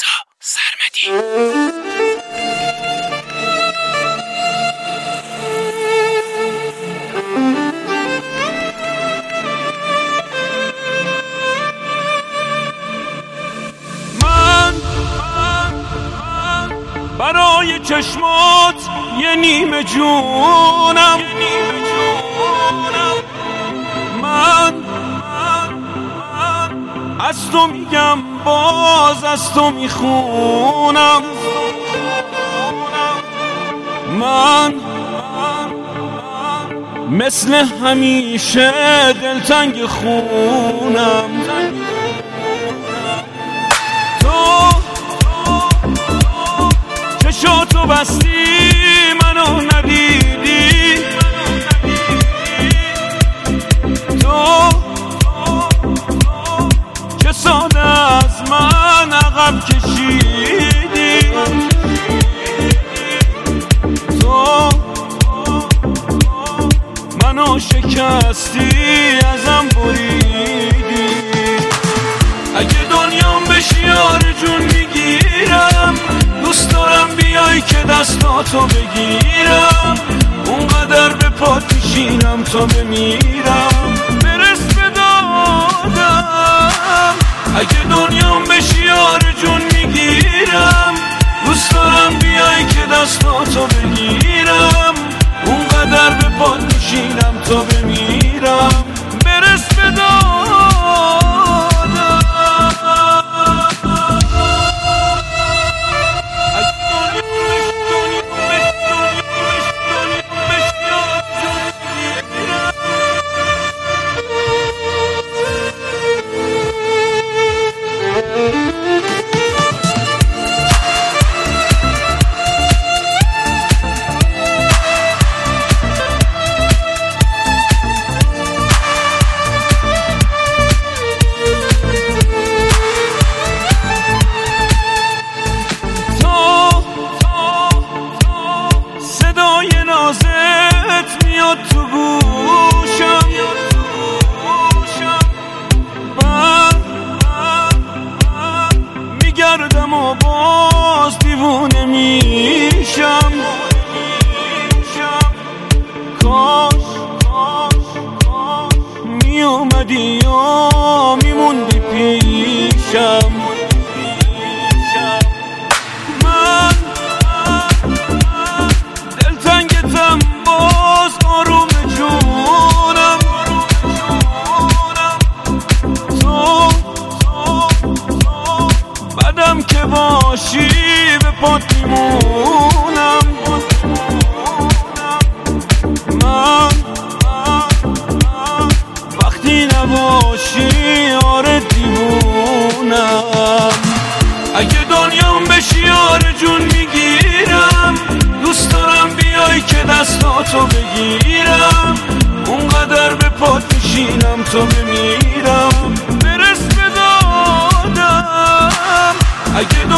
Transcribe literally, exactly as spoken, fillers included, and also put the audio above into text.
رضا سرمدی. من برای چشمات یه نیمه جونم، من از تو میگم باز از تو میخونم، من مثل همیشه دلتنگ خونم. تو چشاتو بستی منو ندیدی، تو چه ساده از من عقب کشیدی، تو منو شکستی ازم بریدی. اگه دنیام بشی آرزون میگیرم، دوست دارم بیای که دستاتو بگیرم، اونقدر به پات میشینم تا بمیرم، برس به دادم. اگه دنیام بشی آرزون میگیرم، دوست دارم بیای که دستاتو بگیرم، اونقدر به پات میشینم تا بمیرم، برس به دادم. نازت میاد تو گوشم، من میگردم و باز دیوونه میشم. کاش میومدی یا میموندی پیشم، من دلتنگتم باز آروم جونم، تو بعدم که باشی به پات میمونم، من وقتی نباشی آره دیوونم. اگه دنیام بشی آرزون میگیرم، دوست دارم بیای که دستاتو بگیرم، اونقدر به پات میشینم تا بمیرم، برس به دادم. اگه